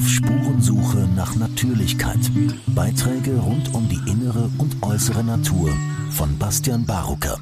Auf Spurensuche nach Natürlichkeit. Beiträge rund um die innere und äußere Natur von Bastian Barucker.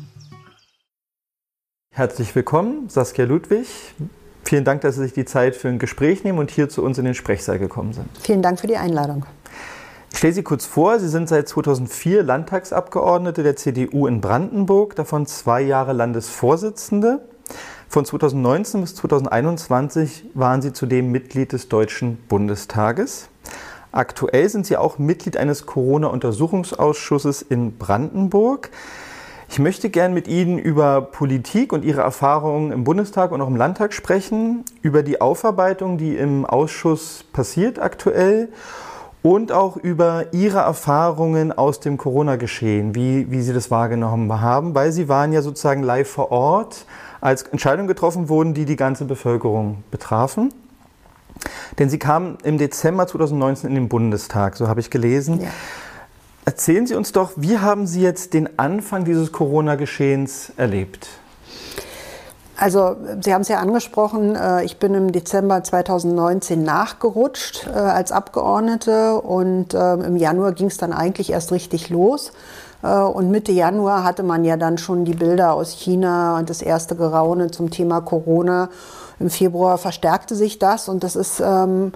Herzlich willkommen, Saskia Ludwig. Vielen Dank, dass Sie sich die Zeit für ein Gespräch nehmen und hier zu uns in den Sprechsaal gekommen sind. Vielen Dank für die Einladung. Ich stelle Sie kurz vor, Sie sind seit 2004 Landtagsabgeordnete der CDU in Brandenburg, davon 2 Jahre Landesvorsitzende. Von 2019 bis 2021 waren Sie zudem Mitglied des Deutschen Bundestages. Aktuell sind Sie auch Mitglied eines Corona-Untersuchungsausschusses in Brandenburg. Ich möchte gern mit Ihnen über Politik und Ihre Erfahrungen im Bundestag und auch im Landtag sprechen, über die Aufarbeitung, die im Ausschuss passiert aktuell und auch über Ihre Erfahrungen aus dem Corona-Geschehen, wie Sie das wahrgenommen haben, weil Sie waren ja sozusagen live vor Ort, als Entscheidungen getroffen wurden, die die ganze Bevölkerung betrafen. Denn Sie kamen im Dezember 2019 in den Bundestag, so habe ich gelesen. Ja. Erzählen Sie uns doch, wie haben Sie jetzt den Anfang dieses Corona-Geschehens erlebt? Also, Sie haben es ja angesprochen, ich bin im Dezember 2019 nachgerutscht als Abgeordnete und im Januar ging es dann eigentlich erst richtig los. Und Mitte Januar hatte man ja dann schon die Bilder aus China und das erste Geraune zum Thema Corona. Im Februar verstärkte sich das und das ist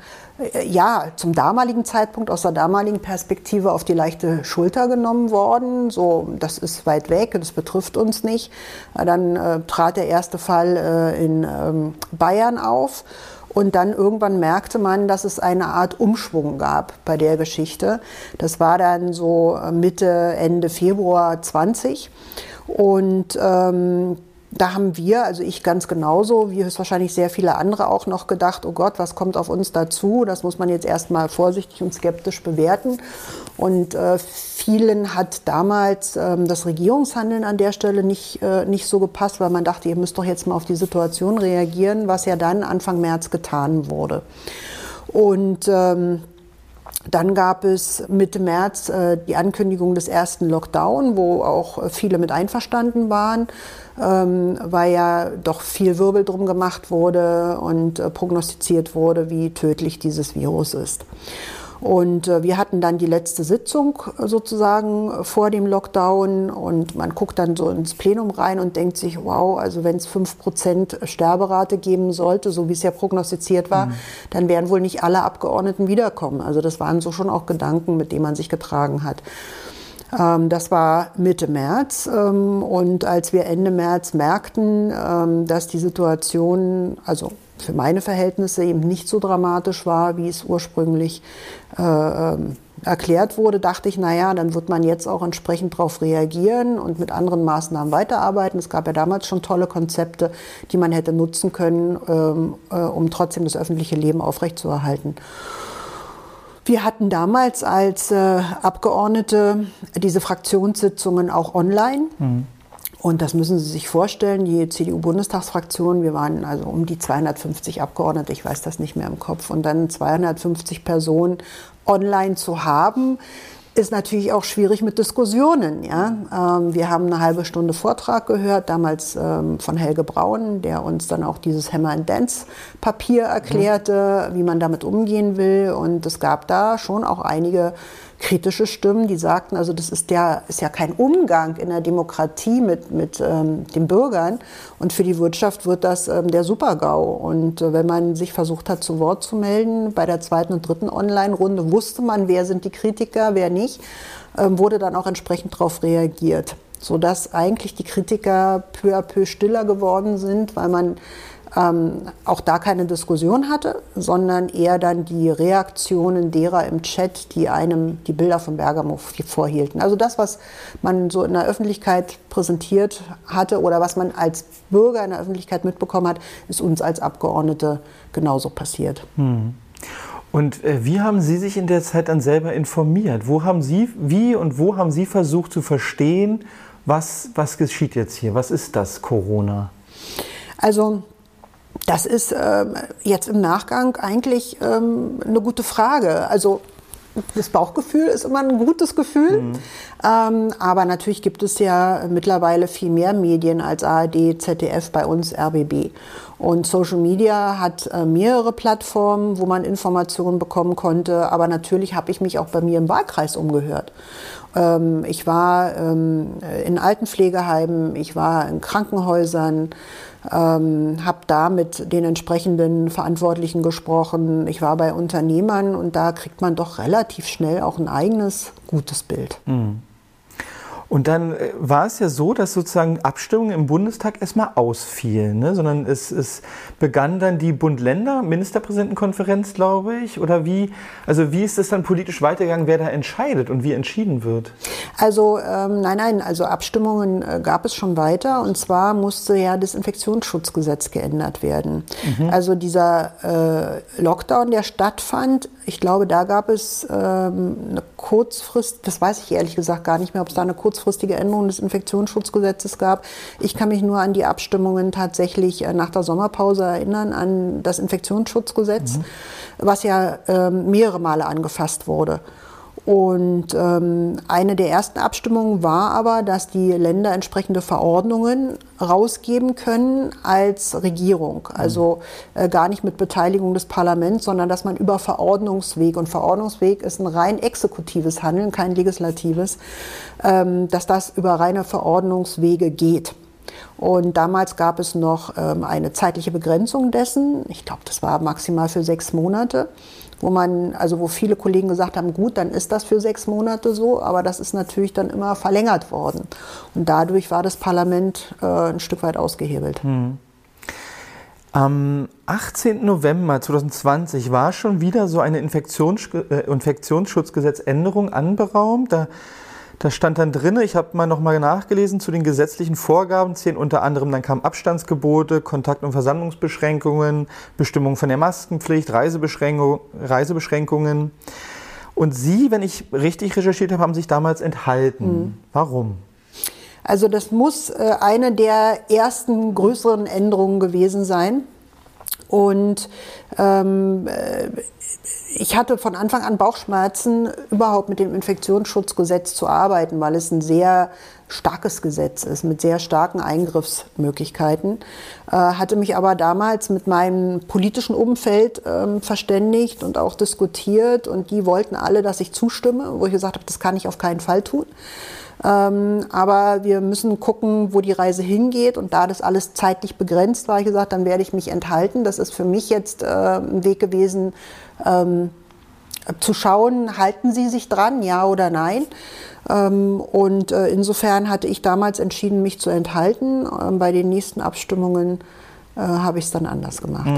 zum damaligen Zeitpunkt aus der damaligen Perspektive auf die leichte Schulter genommen worden. So, das ist weit weg, das betrifft uns nicht. Dann trat der erste Fall in Bayern auf. Und dann irgendwann merkte man, dass es eine Art Umschwung gab bei der Geschichte. Das war dann so Mitte, Ende Februar 20. Und da haben wir, also ich ganz genauso, wie höchstwahrscheinlich sehr viele andere auch noch gedacht, oh Gott, was kommt auf uns dazu? Das muss man jetzt erstmal vorsichtig und skeptisch bewerten. Und vielen hat damals das Regierungshandeln an der Stelle nicht so gepasst, weil man dachte, ihr müsst doch jetzt mal auf die Situation reagieren, was ja dann Anfang März getan wurde. Und dann gab es Mitte März die Ankündigung des ersten Lockdown, wo auch viele mit einverstanden waren, weil ja doch viel Wirbel drum gemacht wurde und prognostiziert wurde, wie tödlich dieses Virus ist. Und wir hatten dann die letzte Sitzung sozusagen vor dem Lockdown und man guckt dann so ins Plenum rein und denkt sich, wow, also wenn es 5% Sterberate geben sollte, so wie es ja prognostiziert war, dann werden wohl nicht alle Abgeordneten wiederkommen. Also das waren so schon auch Gedanken, mit denen man sich getragen hat. Das war Mitte März und als wir Ende März merkten, dass die Situation, also für meine Verhältnisse eben nicht so dramatisch war, wie es ursprünglich erklärt wurde, dachte ich, naja, dann wird man jetzt auch entsprechend darauf reagieren und mit anderen Maßnahmen weiterarbeiten. Es gab ja damals schon tolle Konzepte, die man hätte nutzen können, um trotzdem das öffentliche Leben aufrechtzuerhalten. Wir hatten damals als Abgeordnete diese Fraktionssitzungen auch online. Und das müssen Sie sich vorstellen, die CDU-Bundestagsfraktion, wir waren also um die 250 Abgeordnete, ich weiß das nicht mehr im Kopf, und dann 250 Personen online zu haben, ist natürlich auch schwierig mit Diskussionen. Ja? Wir haben eine halbe Stunde Vortrag gehört, damals von Helge Braun, der uns dann auch dieses Hammer-and-Dance-Papier erklärte, wie man damit umgehen will. Und es gab da schon auch einige kritische Stimmen, die sagten, also das ist ja kein Umgang in der Demokratie mit den Bürgern und für die Wirtschaft wird das der Super-GAU. Und wenn man sich versucht hat, zu Wort zu melden, bei der zweiten und dritten Online-Runde wusste man, wer sind die Kritiker, wer nicht, wurde dann auch entsprechend darauf reagiert, sodass eigentlich die Kritiker peu à peu stiller geworden sind, weil man auch da keine Diskussion hatte, sondern eher dann die Reaktionen derer im Chat, die einem die Bilder von Bergamo vorhielten. Also das, was man so in der Öffentlichkeit präsentiert hatte oder was man als Bürger in der Öffentlichkeit mitbekommen hat, ist uns als Abgeordnete genauso passiert. Und wie haben Sie sich in der Zeit dann selber informiert? Wo haben Sie versucht zu verstehen, was geschieht jetzt hier? Was ist das Corona? Also das ist jetzt im Nachgang eigentlich eine gute Frage. Also das Bauchgefühl ist immer ein gutes Gefühl. Aber natürlich gibt es ja mittlerweile viel mehr Medien als ARD, ZDF, bei uns RBB. Und Social Media hat mehrere Plattformen, wo man Informationen bekommen konnte. Aber natürlich habe ich mich auch bei mir im Wahlkreis umgehört. Ich war in Altenpflegeheimen, ich war in Krankenhäusern, habe da mit den entsprechenden Verantwortlichen gesprochen. Ich war bei Unternehmern und da kriegt man doch relativ schnell auch ein eigenes, gutes Bild. Und dann war es ja so, dass sozusagen Abstimmungen im Bundestag erstmal ausfielen, ne? Sondern es begann dann die Bund-Länder-Ministerpräsidentenkonferenz, glaube ich, oder wie? Also wie ist es dann politisch weitergegangen, wer da entscheidet und wie entschieden wird? Also nein, also Abstimmungen gab es schon weiter und zwar musste ja das Infektionsschutzgesetz geändert werden. Also dieser Lockdown, der stattfand, ich glaube, da gab es eine Kurzfrist, das weiß ich ehrlich gesagt gar nicht mehr, ob es da eine kurzfristige Änderung des Infektionsschutzgesetzes gab. Ich kann mich nur an die Abstimmungen tatsächlich nach der Sommerpause erinnern, an das Infektionsschutzgesetz, was ja mehrere Male angefasst wurde. Und eine der ersten Abstimmungen war aber, dass die Länder entsprechende Verordnungen rausgeben können als Regierung. Also gar nicht mit Beteiligung des Parlaments, sondern dass man über Verordnungsweg, und Verordnungsweg ist ein rein exekutives Handeln, kein legislatives, dass das über reine Verordnungswege geht. Und damals gab es noch eine zeitliche Begrenzung dessen. Ich glaube, das war maximal für 6 Monate. Wo viele Kollegen gesagt haben, gut, dann ist das für 6 Monate so, aber das ist natürlich dann immer verlängert worden. Und dadurch war das Parlament ein Stück weit ausgehebelt. Am 18. November 2020 war schon wieder so eine Infektionsschutzgesetzänderung anberaumt. Da stand dann drin, ich habe mal nochmal nachgelesen, zu den gesetzlichen Vorgaben zählen unter anderem, dann kamen Abstandsgebote, Kontakt- und Versammlungsbeschränkungen, Bestimmung von der Maskenpflicht, Reisebeschränkungen. Und Sie, wenn ich richtig recherchiert habe, haben sich damals enthalten. Warum? Also das muss eine der ersten größeren Änderungen gewesen sein. Und ich hatte von Anfang an Bauchschmerzen, überhaupt mit dem Infektionsschutzgesetz zu arbeiten, weil es ein sehr starkes Gesetz ist, mit sehr starken Eingriffsmöglichkeiten. Hatte mich aber damals mit meinem politischen Umfeld verständigt und auch diskutiert. Und die wollten alle, dass ich zustimme, wo ich gesagt habe, das kann ich auf keinen Fall tun. Aber wir müssen gucken, wo die Reise hingeht. Und da das alles zeitlich begrenzt war, habe ich gesagt, dann werde ich mich enthalten. Das ist für mich jetzt ein Weg gewesen, zu schauen, halten Sie sich dran, ja oder nein. Und insofern hatte ich damals entschieden, mich zu enthalten. Bei den nächsten Abstimmungen habe ich es dann anders gemacht.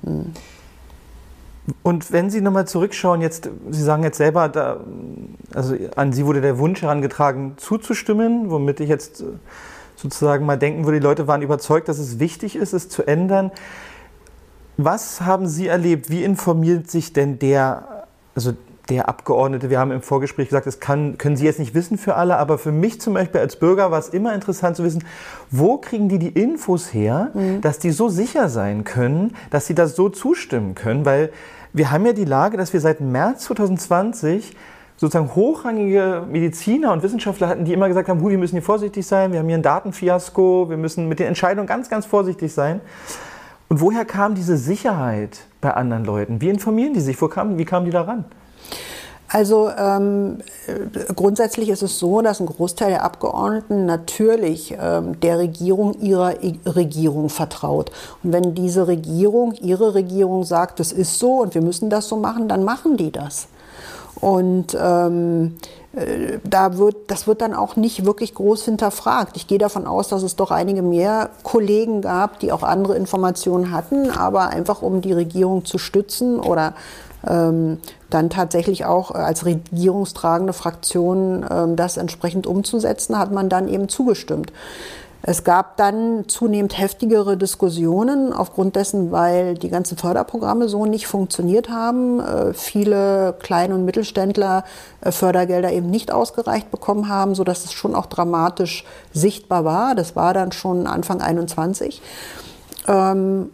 Und wenn Sie nochmal zurückschauen, jetzt, Sie sagen jetzt selber, also an Sie wurde der Wunsch herangetragen, zuzustimmen, womit ich jetzt sozusagen mal denken würde, die Leute waren überzeugt, dass es wichtig ist, es zu ändern. Was haben Sie erlebt? Wie informiert sich denn der Abgeordnete? Wir haben im Vorgespräch gesagt, das können Sie jetzt nicht wissen für alle, aber für mich zum Beispiel als Bürger war es immer interessant zu wissen, wo kriegen die Infos her, dass die so sicher sein können, dass sie das so zustimmen können, weil wir haben ja die Lage, dass wir seit März 2020 sozusagen hochrangige Mediziner und Wissenschaftler hatten, die immer gesagt haben, wir müssen hier vorsichtig sein, wir haben hier ein Datenfiasko, wir müssen mit den Entscheidungen ganz, ganz vorsichtig sein. Und woher kam diese Sicherheit bei anderen Leuten? Wie informieren die sich? Wie kamen die da ran? Also grundsätzlich ist es so, dass ein Großteil der Abgeordneten natürlich der Regierung, ihrer Regierung vertraut. Und wenn diese Regierung, ihre Regierung sagt, das ist so und wir müssen das so machen, dann machen die das. Und das wird dann auch nicht wirklich groß hinterfragt. Ich gehe davon aus, dass es doch einige mehr Kollegen gab, die auch andere Informationen hatten, aber einfach um die Regierung zu stützen oder dann tatsächlich auch als regierungstragende Fraktion das entsprechend umzusetzen, hat man dann eben zugestimmt. Es gab dann zunehmend heftigere Diskussionen aufgrund dessen, weil die ganzen Förderprogramme so nicht funktioniert haben. Viele Klein- und Mittelständler Fördergelder eben nicht ausgereicht bekommen haben, sodass es schon auch dramatisch sichtbar war. Das war dann schon Anfang 21.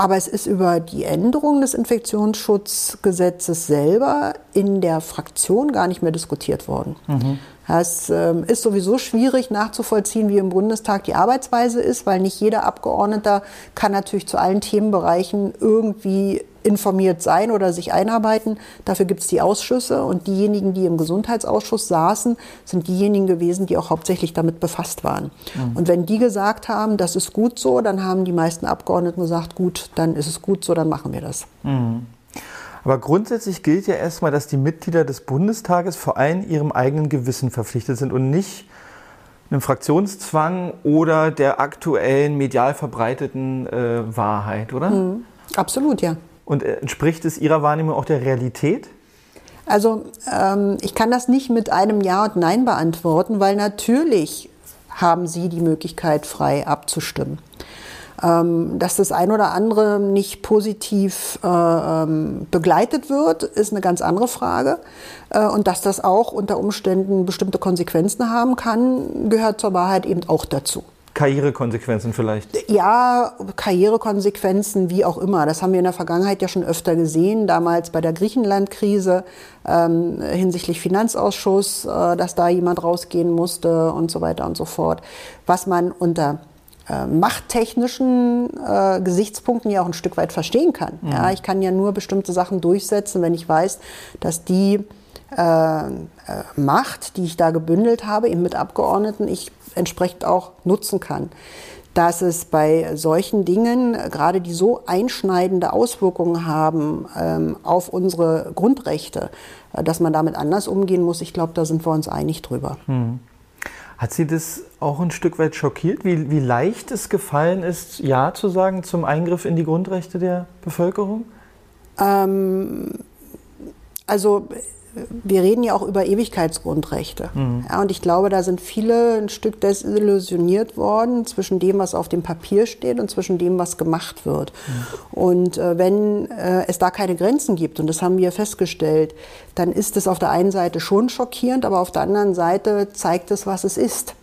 Aber es ist über die Änderung des Infektionsschutzgesetzes selber in der Fraktion gar nicht mehr diskutiert worden. Es ist sowieso schwierig nachzuvollziehen, wie im Bundestag die Arbeitsweise ist, weil nicht jeder Abgeordneter kann natürlich zu allen Themenbereichen irgendwie informiert sein oder sich einarbeiten. Dafür gibt es die Ausschüsse und diejenigen, die im Gesundheitsausschuss saßen, sind diejenigen gewesen, die auch hauptsächlich damit befasst waren. Und wenn die gesagt haben, das ist gut so, dann haben die meisten Abgeordneten gesagt, gut, dann ist es gut so, dann machen wir das. Aber grundsätzlich gilt ja erstmal, dass die Mitglieder des Bundestages vor allem ihrem eigenen Gewissen verpflichtet sind und nicht einem Fraktionszwang oder der aktuellen medial verbreiteten Wahrheit, oder? Absolut, ja. Und entspricht es Ihrer Wahrnehmung auch der Realität? Also ich kann das nicht mit einem Ja und Nein beantworten, weil natürlich haben Sie die Möglichkeit, frei abzustimmen. Dass das ein oder andere nicht positiv begleitet wird, ist eine ganz andere Frage. Und dass das auch unter Umständen bestimmte Konsequenzen haben kann, gehört zur Wahrheit eben auch dazu. Karrierekonsequenzen vielleicht? Ja, Karrierekonsequenzen, wie auch immer. Das haben wir in der Vergangenheit ja schon öfter gesehen. Damals bei der Griechenland-Krise hinsichtlich Finanzausschuss, dass da jemand rausgehen musste und so weiter und so fort. Was man unter machttechnischen Gesichtspunkten ja auch ein Stück weit verstehen kann. Ja, ich kann ja nur bestimmte Sachen durchsetzen, wenn ich weiß, dass die Macht, die ich da gebündelt habe, eben mit Abgeordneten, ich entsprechend auch nutzen kann. Dass es bei solchen Dingen, gerade die so einschneidende Auswirkungen haben auf unsere Grundrechte, dass man damit anders umgehen muss, ich glaube, da sind wir uns einig drüber. Hat Sie das auch ein Stück weit schockiert, wie leicht es gefallen ist, Ja zu sagen zum Eingriff in die Grundrechte der Bevölkerung? Also wir reden ja auch über Ewigkeitsgrundrechte. Ja, und ich glaube, da sind viele ein Stück desillusioniert worden zwischen dem, was auf dem Papier steht und zwischen dem, was gemacht wird. Und wenn es da keine Grenzen gibt, und das haben wir festgestellt, dann ist es auf der einen Seite schon schockierend, aber auf der anderen Seite zeigt es, was es ist.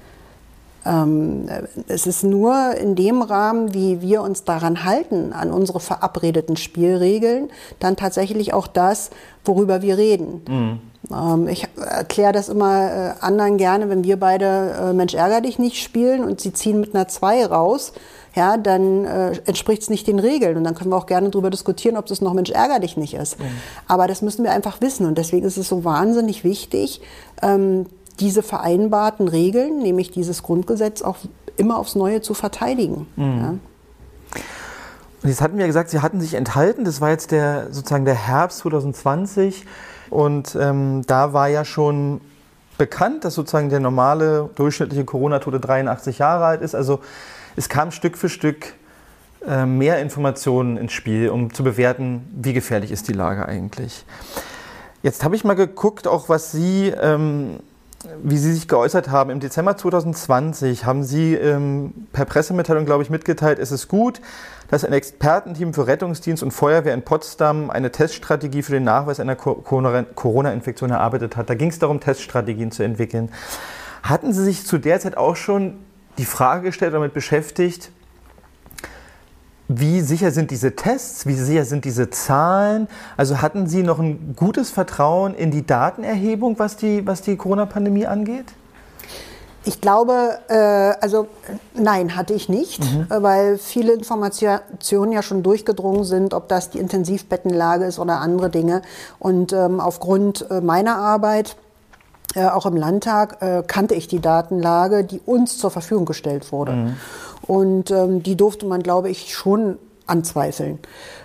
Es ist nur in dem Rahmen, wie wir uns daran halten, an unsere verabredeten Spielregeln, dann tatsächlich auch das, worüber wir reden. Ich erkläre das immer anderen gerne, wenn wir beide Mensch ärger dich nicht spielen und sie ziehen mit einer 2 raus, ja, dann entspricht es nicht den Regeln. Und dann können wir auch gerne darüber diskutieren, ob es noch Mensch ärger dich nicht ist. Aber das müssen wir einfach wissen. Und deswegen ist es so wahnsinnig wichtig, diese vereinbarten Regeln, nämlich dieses Grundgesetz, auch immer aufs Neue zu verteidigen. Ja. Und jetzt hatten wir gesagt, Sie hatten sich enthalten. Das war jetzt sozusagen der Herbst 2020. Und da war ja schon bekannt, dass sozusagen der normale durchschnittliche Corona-Tote 83 Jahre alt ist. Also es kam Stück für Stück mehr Informationen ins Spiel, um zu bewerten, wie gefährlich ist die Lage eigentlich. Jetzt habe ich mal geguckt, auch wie Sie sich geäußert haben. Im Dezember 2020 haben Sie per Pressemitteilung, glaube ich, mitgeteilt, es ist gut, dass ein Expertenteam für Rettungsdienst und Feuerwehr in Potsdam eine Teststrategie für den Nachweis einer Corona-Infektion erarbeitet hat. Da ging es darum, Teststrategien zu entwickeln. Hatten Sie sich zu der Zeit auch schon die Frage gestellt, damit beschäftigt, wie sicher sind diese Tests, wie sicher sind diese Zahlen? Also hatten Sie noch ein gutes Vertrauen in die Datenerhebung, was die Corona-Pandemie angeht? Ich glaube, nein, hatte ich nicht, weil viele Informationen ja schon durchgedrungen sind, ob das die Intensivbettenlage ist oder andere Dinge. Und aufgrund meiner Arbeit, auch im Landtag, kannte ich die Datenlage, die uns zur Verfügung gestellt wurde. Und die durfte man, glaube ich, schon anzweifeln.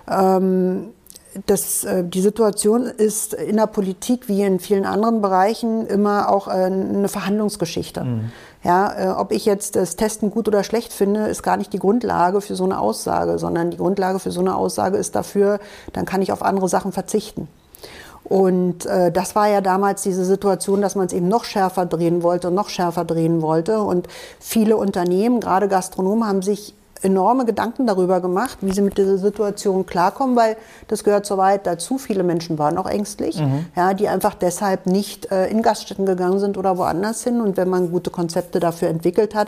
Die Situation ist in der Politik wie in vielen anderen Bereichen immer auch eine Verhandlungsgeschichte. Ja, ob ich jetzt das Testen gut oder schlecht finde, ist gar nicht die Grundlage für so eine Aussage, sondern die Grundlage für so eine Aussage ist dafür, dann kann ich auf andere Sachen verzichten. Und das war ja damals diese Situation, dass man es eben noch schärfer drehen wollte und noch schärfer drehen wollte. Und viele Unternehmen, gerade Gastronomen, haben sich enorme Gedanken darüber gemacht, wie sie mit dieser Situation klarkommen, weil das gehört so weit dazu. Viele Menschen waren auch ängstlich, ja, die einfach deshalb nicht in Gaststätten gegangen sind oder woanders hin. Und wenn man gute Konzepte dafür entwickelt hat,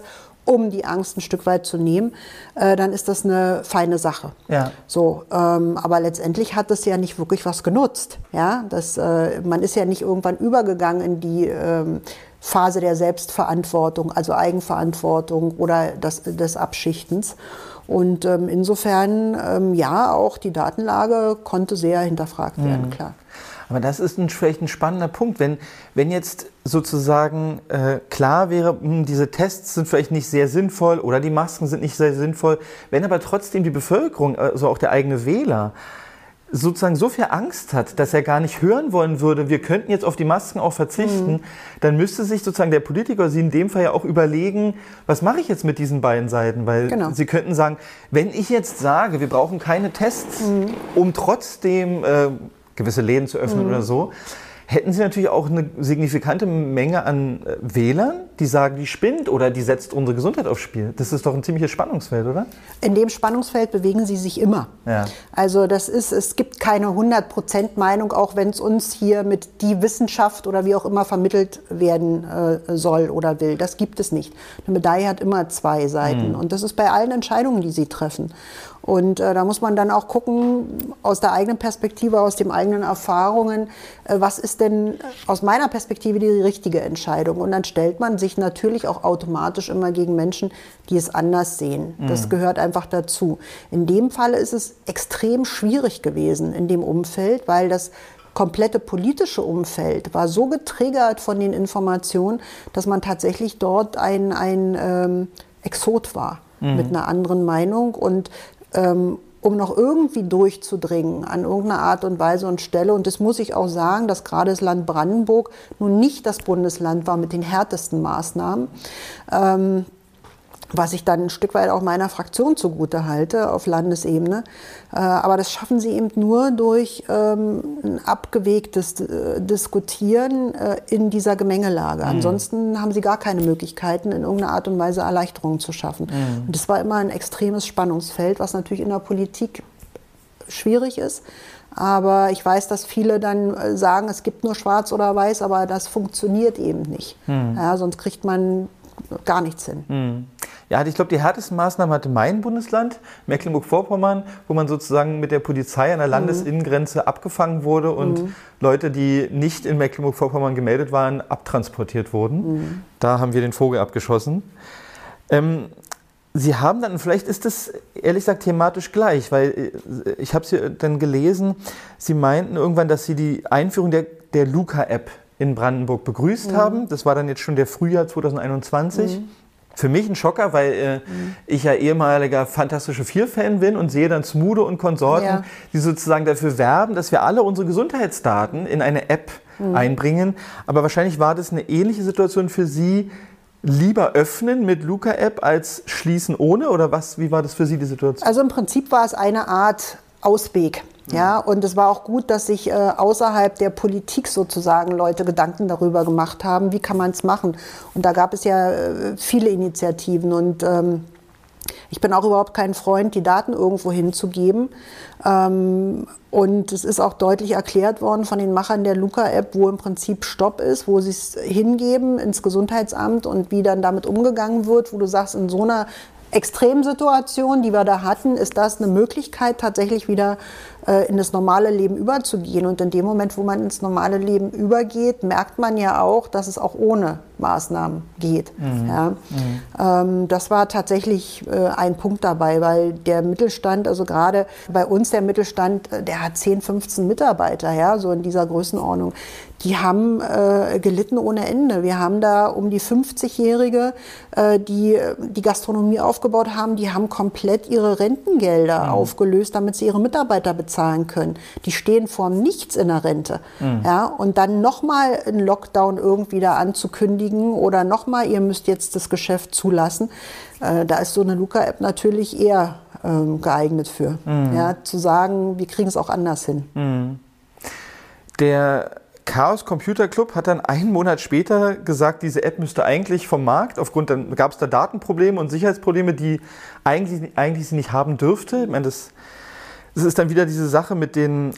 um die Angst ein Stück weit zu nehmen, dann ist das eine feine Sache. Ja. So, aber letztendlich hat das ja nicht wirklich was genutzt. Ja? Man ist ja nicht irgendwann übergegangen in die Phase der Selbstverantwortung, also Eigenverantwortung oder des Abschichtens. Und insofern, ja, auch die Datenlage konnte sehr hinterfragt werden, klar. Aber das ist vielleicht ein spannender Punkt. Wenn jetzt sozusagen klar wäre, diese Tests sind vielleicht nicht sehr sinnvoll oder die Masken sind nicht sehr sinnvoll, wenn aber trotzdem die Bevölkerung, also auch der eigene Wähler, sozusagen so viel Angst hat, dass er gar nicht hören wollen würde, wir könnten jetzt auf die Masken auch verzichten, dann müsste sich sozusagen der Politiker, Sie in dem Fall ja auch überlegen, was mache ich jetzt mit diesen beiden Seiten? Weil Sie könnten sagen, wenn ich jetzt sage, wir brauchen keine Tests, um trotzdem gewisse Läden zu öffnen oder so, hätten Sie natürlich auch eine signifikante Menge an Wählern, die sagen, die spinnt oder die setzt unsere Gesundheit aufs Spiel. Das ist doch ein ziemliches Spannungsfeld, oder? In dem Spannungsfeld bewegen sie sich immer. Ja. Also es gibt keine 100% Meinung, auch wenn es uns hier mit die Wissenschaft oder wie auch immer vermittelt werden soll oder will. Das gibt es nicht. Eine Medaille hat immer zwei Seiten. Und das ist bei allen Entscheidungen, die sie treffen. Und da muss man dann auch gucken, aus der eigenen Perspektive, aus den eigenen Erfahrungen, was ist denn aus meiner Perspektive die richtige Entscheidung? Und dann stellt man sich natürlich auch automatisch immer gegen Menschen, die es anders sehen. Das gehört einfach dazu. In dem Fall ist es extrem schwierig gewesen in dem Umfeld, weil das komplette politische Umfeld war so getriggert von den Informationen, dass man tatsächlich dort ein Exot war mit einer anderen Meinung. Und um noch irgendwie durchzudringen an irgendeine Art und Weise und Stelle. Und das muss ich auch sagen, dass gerade das Land Brandenburg nun nicht das Bundesland war mit den härtesten Maßnahmen, was ich dann ein Stück weit auch meiner Fraktion zugute halte auf Landesebene. Aber das schaffen sie eben nur durch ein abgewägtes Diskutieren in dieser Gemengelage. Ansonsten haben sie gar keine Möglichkeiten, in irgendeiner Art und Weise Erleichterungen zu schaffen. Und das war immer ein extremes Spannungsfeld, was natürlich in der Politik schwierig ist. Aber ich weiß, dass viele dann sagen, es gibt nur schwarz oder weiß, aber das funktioniert eben nicht. Ja, sonst kriegt man gar nichts hin. Ja, ich glaube, die härtesten Maßnahmen hatte mein Bundesland, Mecklenburg-Vorpommern, wo man sozusagen mit der Polizei an der Landesinnengrenze abgefangen wurde und Leute, die nicht in Mecklenburg-Vorpommern gemeldet waren, abtransportiert wurden. Da haben wir den Vogel abgeschossen. Sie haben dann, vielleicht ist das ehrlich gesagt thematisch gleich, weil ich habe Sie dann gelesen, Sie meinten irgendwann, dass Sie die Einführung der Luca-App in Brandenburg begrüßt haben. Das war dann jetzt schon der Frühjahr 2021. Für mich ein Schocker, weil ich ja ehemaliger Fantastische Vier-Fan bin und sehe dann Smudo und Konsorten, die sozusagen dafür werben, dass wir alle unsere Gesundheitsdaten in eine App einbringen. Aber wahrscheinlich war das eine ähnliche Situation für Sie. Lieber öffnen mit Luca-App als schließen ohne? Oder wie war das für Sie, die Situation? Also im Prinzip war es eine Art Ausweg. Ja, und es war auch gut, dass sich außerhalb der Politik sozusagen Leute Gedanken darüber gemacht haben, wie kann man es machen. Und da gab es ja viele Initiativen und ich bin auch überhaupt kein Freund, die Daten irgendwo hinzugeben. Und es ist auch deutlich erklärt worden von den Machern der Luca-App, wo im Prinzip Stopp ist, wo sie es hingeben ins Gesundheitsamt und wie dann damit umgegangen wird, wo du sagst, in so einer Extremsituation, die wir da hatten, ist das eine Möglichkeit, tatsächlich wieder in das normale Leben überzugehen. Und in dem Moment, wo man ins normale Leben übergeht, merkt man ja auch, dass es auch ohne Maßnahmen geht. Ja. Das war tatsächlich ein Punkt dabei, weil der Mittelstand, also gerade bei uns der Mittelstand, der hat 10, 15 Mitarbeiter, ja, so in dieser Größenordnung. Die haben gelitten ohne Ende. Wir haben da um die 50-Jährige, die die Gastronomie aufgebaut haben, die haben komplett ihre Rentengelder aufgelöst, damit sie ihre Mitarbeiter bezahlen können. Die stehen vorm Nichts in der Rente. Ja, und dann nochmal einen Lockdown irgendwie da anzukündigen oder nochmal, ihr müsst jetzt das Geschäft zulassen, da ist so eine Luca-App natürlich eher geeignet für. Ja, zu sagen, wir kriegen es auch anders hin. Der Chaos Computer Club hat dann einen Monat später gesagt, diese App müsste eigentlich vom Markt, dann gab es da Datenprobleme und Sicherheitsprobleme, die eigentlich sie nicht haben dürfte. Ich meine, das ist dann wieder diese Sache mit den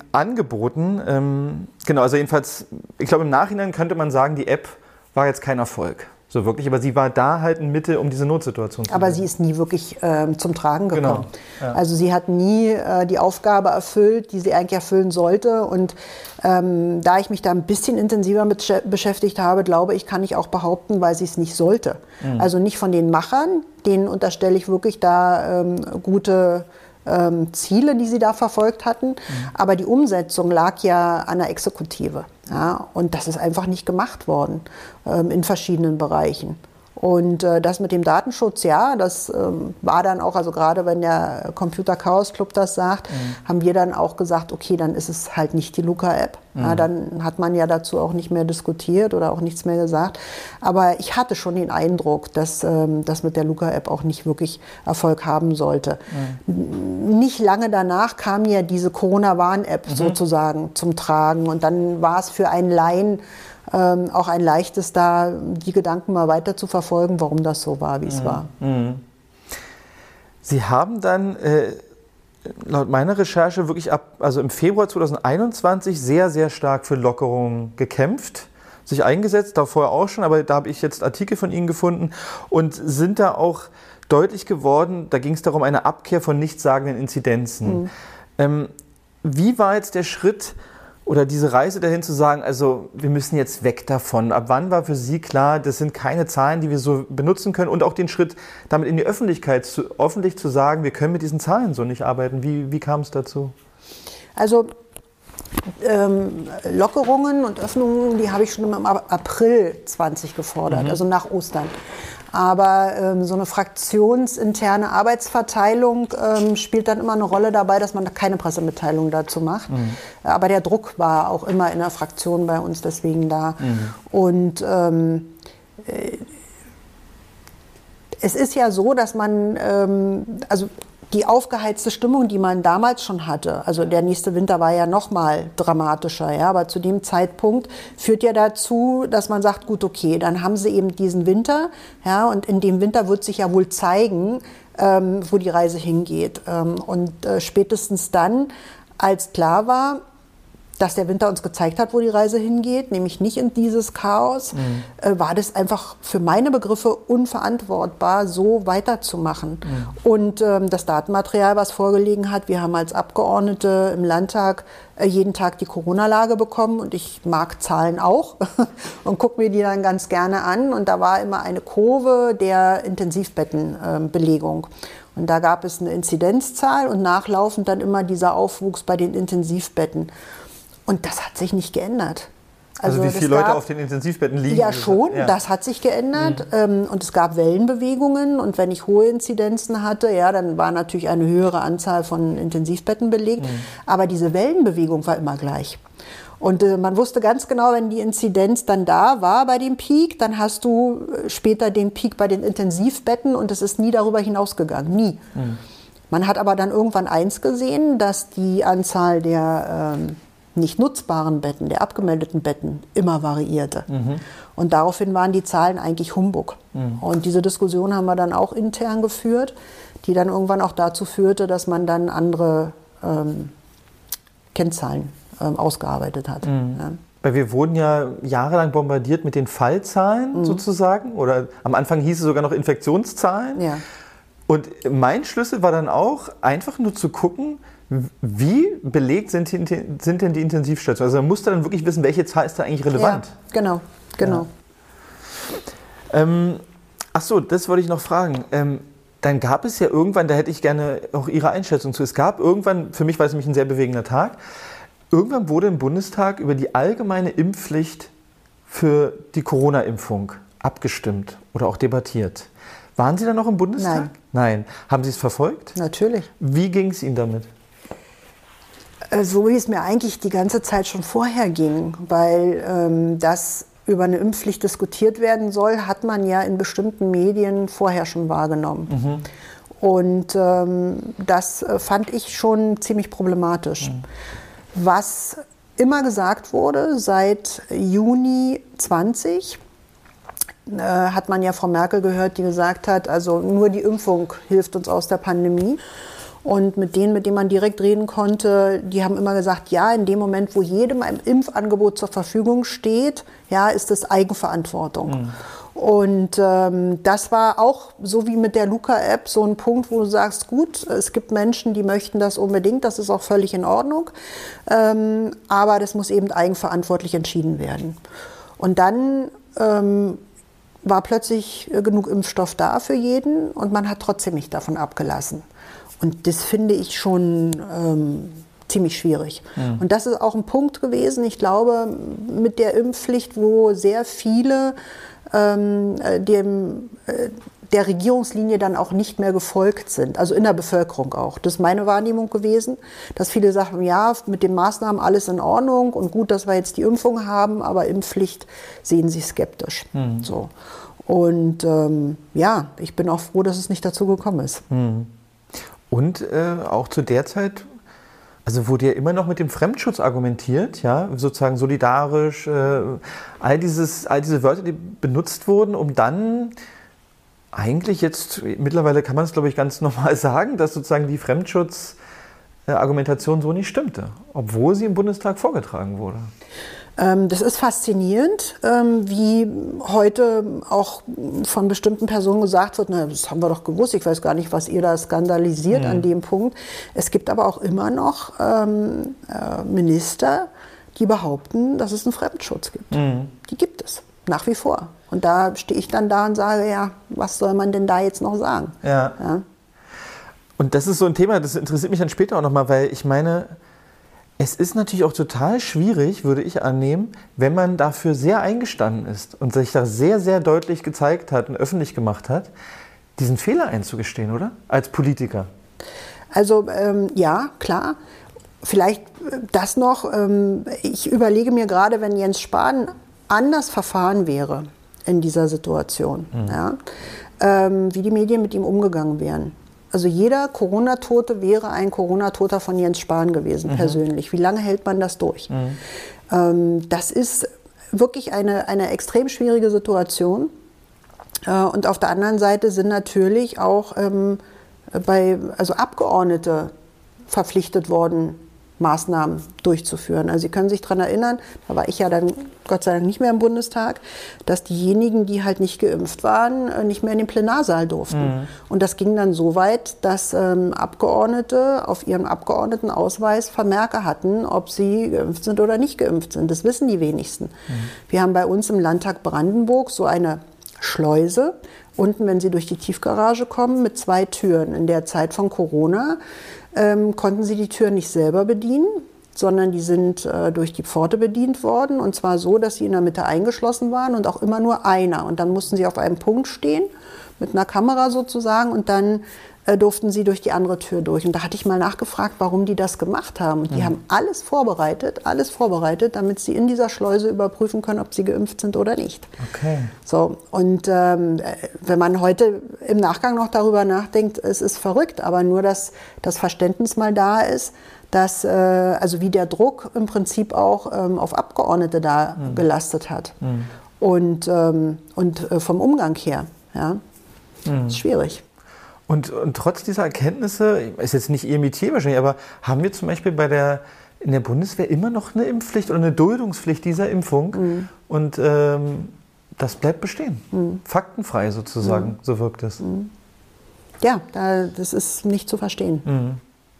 Angeboten. Genau, also jedenfalls, ich glaube im Nachhinein könnte man sagen, die App war jetzt kein Erfolg. so wirklich. Aber sie war da halt ein Mittel, um diese Notsituation zu lösen. Aber sie ist nie wirklich zum Tragen gekommen. Genau. Ja. Also sie hat nie die Aufgabe erfüllt, die sie eigentlich erfüllen sollte. Und da ich mich da ein bisschen intensiver mit beschäftigt habe, glaube ich, kann ich auch behaupten, weil sie es nicht sollte. Also nicht von den Machern, denen unterstelle ich wirklich da gute Ziele, die sie da verfolgt hatten. Aber die Umsetzung lag ja an der Exekutive. Ja? Und das ist einfach nicht gemacht worden in verschiedenen Bereichen. Und das mit dem Datenschutz, ja, das war dann auch, also gerade wenn der Computer Chaos Club das sagt, haben wir dann auch gesagt, okay, dann ist es halt nicht die Luca-App. Ja, dann hat man ja dazu auch nicht mehr diskutiert oder auch nichts mehr gesagt. Aber ich hatte schon den Eindruck, dass das mit der Luca-App auch nicht wirklich Erfolg haben sollte. Nicht lange danach kam ja diese Corona-Warn-App sozusagen zum Tragen. Und dann war es für einen Laien auch ein leichtes, da die Gedanken mal weiter zu verfolgen, warum das so war, wie es war. Sie haben dann laut meiner Recherche wirklich also im Februar 2021 sehr, sehr stark für Lockerungen gekämpft, sich eingesetzt, davor auch schon, aber da habe ich jetzt Artikel von Ihnen gefunden und sind da auch deutlich geworden, da ging es darum, eine Abkehr von nichtssagenden Inzidenzen. Wie war jetzt der Schritt oder diese Reise dahin zu sagen, also wir müssen jetzt weg davon? Ab wann war für Sie klar, das sind keine Zahlen, die wir so benutzen können? Und auch den Schritt damit in die Öffentlichkeit, öffentlich zu sagen, wir können mit diesen Zahlen so nicht arbeiten. Wie kam es dazu? Also Lockerungen und Öffnungen, die habe ich schon im April 20 gefordert, also nach Ostern. Aber so eine fraktionsinterne Arbeitsverteilung spielt dann immer eine Rolle dabei, dass man keine Pressemitteilung dazu macht. Aber der Druck war auch immer in der Fraktion bei uns deswegen da. Und es ist ja so, dass man, also die aufgeheizte Stimmung, die man damals schon hatte, also der nächste Winter war ja noch mal dramatischer, ja, aber zu dem Zeitpunkt führt ja dazu, dass man sagt, gut, okay, dann haben sie eben diesen Winter, ja, und in dem Winter wird sich ja wohl zeigen, wo die Reise hingeht. Und spätestens dann, als klar war, dass der Winter uns gezeigt hat, wo die Reise hingeht, nämlich nicht in dieses Chaos, war das einfach für meine Begriffe unverantwortbar, so weiterzumachen. Und das Datenmaterial, was vorgelegen hat, wir haben als Abgeordnete im Landtag jeden Tag die Corona-Lage bekommen und ich mag Zahlen auch und gucke mir die dann ganz gerne an. Und da war immer eine Kurve der Intensivbettenbelegung. Und da gab es eine Inzidenzzahl und nachlaufend dann immer dieser Aufwuchs bei den Intensivbetten. Und das hat sich nicht geändert. Also wie viele Leute auf den Intensivbetten liegen? Ja schon, ja. Das hat sich geändert. Und es gab Wellenbewegungen. Und wenn ich hohe Inzidenzen hatte, ja, dann war natürlich eine höhere Anzahl von Intensivbetten belegt. Aber diese Wellenbewegung war immer gleich. Und man wusste ganz genau, wenn die Inzidenz dann da war bei dem Peak, dann hast du später den Peak bei den Intensivbetten und es ist nie darüber hinausgegangen, nie. Man hat aber dann irgendwann eins gesehen, dass die Anzahl der nicht nutzbaren Betten, der abgemeldeten Betten, immer variierte. Und daraufhin waren die Zahlen eigentlich Humbug. Und diese Diskussion haben wir dann auch intern geführt, die dann irgendwann auch dazu führte, dass man dann andere Kennzahlen ausgearbeitet hat. Ja. Weil wir wurden ja jahrelang bombardiert mit den Fallzahlen sozusagen. Oder am Anfang hieß es sogar noch Infektionszahlen. Ja. Und mein Schlüssel war dann auch, einfach nur zu gucken, wie belegt sind denn die Intensivstationen? Also man musste dann wirklich wissen, welche Zahl ist da eigentlich relevant. Ja, genau. Ja. Ach so, das wollte ich noch fragen. Dann gab es ja irgendwann, da hätte ich gerne auch Ihre Einschätzung zu. Es gab irgendwann, für mich war es nämlich ein sehr bewegender Tag, irgendwann wurde im Bundestag über die allgemeine Impfpflicht für die Corona-Impfung abgestimmt oder auch debattiert. Waren Sie da noch im Bundestag? Nein. Haben Sie es verfolgt? Natürlich. Wie ging es Ihnen damit? So wie es mir eigentlich die ganze Zeit schon vorher ging, weil das über eine Impfpflicht diskutiert werden soll, hat man ja in bestimmten Medien vorher schon wahrgenommen. Und das fand ich schon ziemlich problematisch. Was immer gesagt wurde, seit Juni 20 hat man ja Frau Merkel gehört, die gesagt hat, also nur die Impfung hilft uns aus der Pandemie. Und mit denen man direkt reden konnte, die haben immer gesagt, ja, in dem Moment, wo jedem ein Impfangebot zur Verfügung steht, ja, ist das Eigenverantwortung. Und das war auch, so wie mit der Luca-App, so ein Punkt, wo du sagst, gut, es gibt Menschen, die möchten das unbedingt, das ist auch völlig in Ordnung, aber das muss eben eigenverantwortlich entschieden werden. Und dann war plötzlich genug Impfstoff da für jeden und man hat trotzdem nicht davon abgelassen. Und das finde ich schon ziemlich schwierig. Ja. Und das ist auch ein Punkt gewesen, ich glaube, mit der Impfpflicht, wo sehr viele der Regierungslinie dann auch nicht mehr gefolgt sind, also in der Bevölkerung auch. Das ist meine Wahrnehmung gewesen, dass viele sagen, ja, mit den Maßnahmen alles in Ordnung und gut, dass wir jetzt die Impfung haben, aber Impfpflicht sehen sie skeptisch. So. Und ja, ich bin auch froh, dass es nicht dazu gekommen ist. Und auch zu der Zeit, also wurde ja immer noch mit dem Fremdschutz argumentiert, ja, sozusagen solidarisch, all diese Wörter, die benutzt wurden, um dann eigentlich jetzt, mittlerweile kann man es, glaube ich, ganz normal sagen, dass sozusagen die Fremdschutz-Argumentation so nicht stimmte, obwohl sie im Bundestag vorgetragen wurde. Das ist faszinierend, wie heute auch von bestimmten Personen gesagt wird, na, das haben wir doch gewusst, ich weiß gar nicht, was ihr da skandalisiert an dem Punkt. Es gibt aber auch immer noch Minister, die behaupten, dass es einen Fremdschutz gibt. Die gibt es, nach wie vor. Und da stehe ich dann da und sage, ja, was soll man denn da jetzt noch sagen? Ja. Und das ist so ein Thema, das interessiert mich dann später auch nochmal, weil ich meine, es ist natürlich auch total schwierig, würde ich annehmen, wenn man dafür sehr eingestanden ist und sich da sehr, sehr deutlich gezeigt hat und öffentlich gemacht hat, diesen Fehler einzugestehen, oder? Als Politiker. Also ja, klar. Vielleicht das noch. Ich überlege mir gerade, wenn Jens Spahn anders verfahren wäre in dieser Situation, ja, wie die Medien mit ihm umgegangen wären. Also jeder Corona-Tote wäre ein Corona-Toter von Jens Spahn gewesen, persönlich. Wie lange hält man das durch? Das ist wirklich eine extrem schwierige Situation. Und auf der anderen Seite sind natürlich auch Abgeordnete verpflichtet worden, Maßnahmen durchzuführen. Also Sie können sich daran erinnern, da war ich ja dann Gott sei Dank nicht mehr im Bundestag, dass diejenigen, die halt nicht geimpft waren, nicht mehr in den Plenarsaal durften. Und das ging dann so weit, dass Abgeordnete auf ihrem Abgeordnetenausweis Vermerke hatten, ob sie geimpft sind oder nicht geimpft sind. Das wissen die wenigsten. Wir haben bei uns im Landtag Brandenburg so eine Schleuse, unten, wenn Sie durch die Tiefgarage kommen, mit 2 Türen. In der Zeit von Corona konnten Sie die Türen nicht selber bedienen, sondern die sind durch die Pforte bedient worden. Und zwar so, dass sie in der Mitte eingeschlossen waren und auch immer nur einer. Und dann mussten sie auf einem Punkt stehen, mit einer Kamera sozusagen, und dann durften sie durch die andere Tür durch. Und da hatte ich mal nachgefragt, warum die das gemacht haben. Und die haben alles vorbereitet, damit sie in dieser Schleuse überprüfen können, ob sie geimpft sind oder nicht. Okay. So, und wenn man heute im Nachgang noch darüber nachdenkt, es ist verrückt, aber nur, dass das Verständnis mal da ist, dass, also wie der Druck im Prinzip auch auf Abgeordnete da gelastet hat. Und vom Umgang her, ja, ist schwierig. Und trotz dieser Erkenntnisse, ist jetzt nicht Ihr Metier wahrscheinlich, aber haben wir zum Beispiel in der Bundeswehr immer noch eine Impfpflicht oder eine Duldungspflicht dieser Impfung? Und das bleibt bestehen. Faktenfrei sozusagen, so wirkt es. Ja, das ist nicht zu verstehen.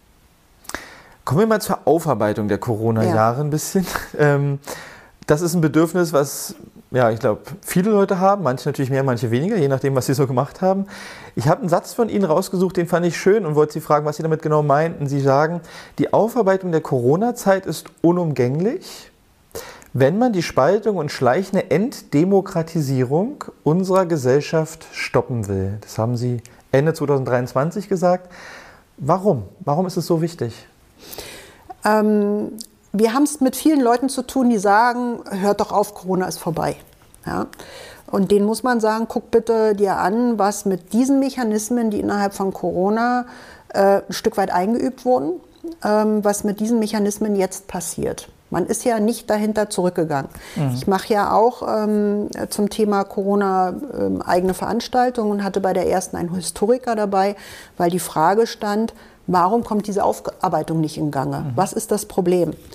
Kommen wir mal zur Aufarbeitung der Corona-Jahre ein bisschen. Das ist ein Bedürfnis, was, ja, ich glaube, viele Leute haben, manche natürlich mehr, manche weniger, je nachdem, was sie so gemacht haben. Ich habe einen Satz von Ihnen rausgesucht, den fand ich schön und wollte Sie fragen, was Sie damit genau meinten. Sie sagen, die Aufarbeitung der Corona-Zeit ist unumgänglich, wenn man die Spaltung und schleichende Entdemokratisierung unserer Gesellschaft stoppen will. Das haben Sie Ende 2023 gesagt. Warum? Warum ist es so wichtig? Wir haben es mit vielen Leuten zu tun, die sagen, hört doch auf, Corona ist vorbei. Ja? Und denen muss man sagen, guck bitte dir an, was mit diesen Mechanismen, die innerhalb von Corona ein Stück weit eingeübt wurden, was mit diesen Mechanismen jetzt passiert. Man ist ja nicht dahinter zurückgegangen. Ich mache ja auch zum Thema Corona eigene Veranstaltungen und hatte bei der ersten einen Historiker dabei, weil die Frage stand, warum kommt diese Aufarbeitung nicht in Gange? Was ist das Problem?